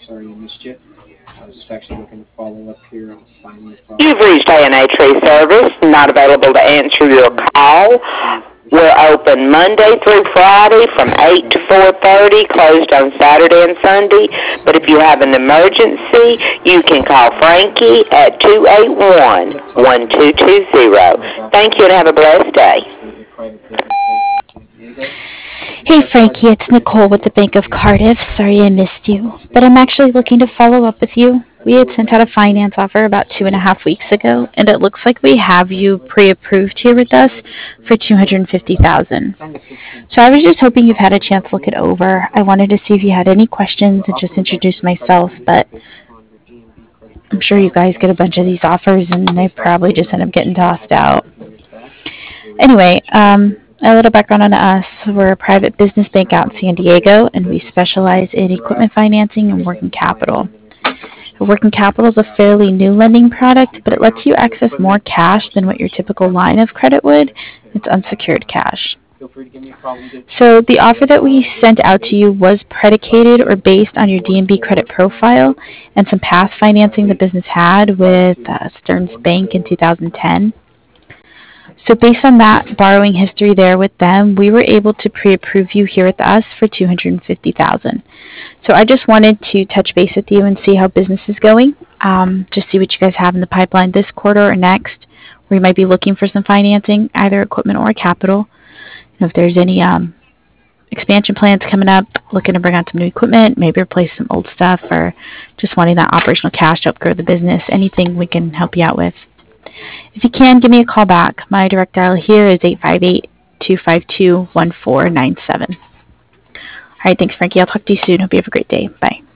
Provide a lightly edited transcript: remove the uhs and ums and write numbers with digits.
You've reached A&A Tree Service, not available to answer your call. We're open Monday through Friday from 8 to 4:30, closed on Saturday and Sunday. But if you have an emergency, you can call Frankie at 281-1220. Thank you and have a blessed day. Hey Frankie, it's Nicole with the Bank of Cardiff. Sorry I missed you, but I'm actually looking to follow up with you. We had sent out a finance offer about 2.5 weeks ago, and it looks like we have you pre-approved here with us for 250,000. So I was just hoping you've had a chance to look it over. I wanted to see if you had any questions and just introduce myself, but I'm sure you guys get a bunch of these offers and they probably just end up getting tossed out. Anyway, a little background on us. We're a private business bank out in San Diego, and we specialize in equipment financing and working capital. Working capital is a fairly new lending product, but it lets you access more cash than what your typical line of credit would. It's unsecured cash. So the offer that we sent out to you was predicated or based on your DNB credit profile and some past financing the business had with Stearns Bank in 2010. So based on that borrowing history there with them, we were able to pre-approve you here with us for 250,000. So I just wanted to touch base with you and see how business is going. Just see what you guys have in the pipeline this quarter or next, where you might be looking for some financing, either equipment or capital. If there's any expansion plans coming up, looking to bring on some new equipment, maybe replace some old stuff, or just wanting that operational cash to help grow the business, anything we can help you out with. If you can, give me a call back. My direct dial here is 858-252-1497. All right, thanks, Frankie. I'll talk to you soon. Hope you have a great day. Bye.